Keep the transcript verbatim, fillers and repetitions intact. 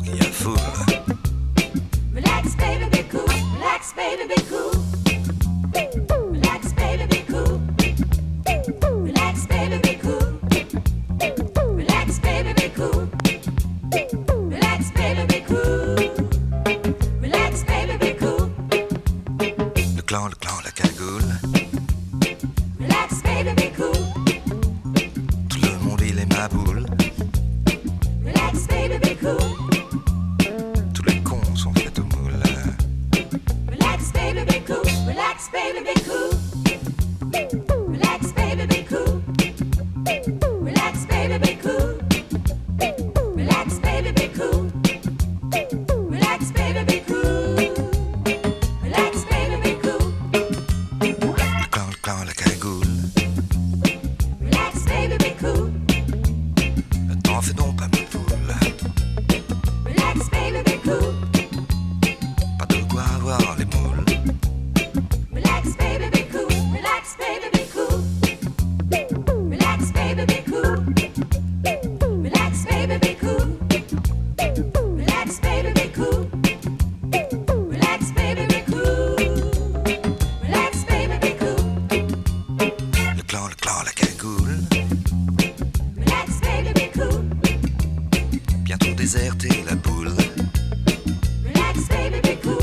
qu'il y a foule. Relax, baby, be cool. Relax, baby, be cool. Relax, baby, be cool. Relax, baby, be cool. Relax, baby, be cool. Relax, baby, be cool. Relax, baby, be cool. Le clan, le clan, la cagoule. Relax, baby, be cool. Tout le monde il est ma boule. Relax, baby, be cool. Tous les cons sont faits au moule. Relax, baby, be cool. Relax, baby, be cool. Relax, baby, be cool. Relax, baby, be cool. Relax, baby, be cool. Relax, baby, be cool. Relax, baby, be cool. Le clan, le clan, la cagoule. Relax, baby, be cool. T'en fais donc pas ma poule. Relax, baby, be cool. Pas de quoi avoir les moules. Relax, baby, be cool. Relax, baby, be cool. Relax, baby, be cool. Relax, baby, be cool. Relax, baby, be cool. Relax, baby, be cool. Relax, baby, be cool. Le clan, le clan, la cagoule. Relax, baby, be cool. Bientôt déserté la boule. Relax, baby, be cool.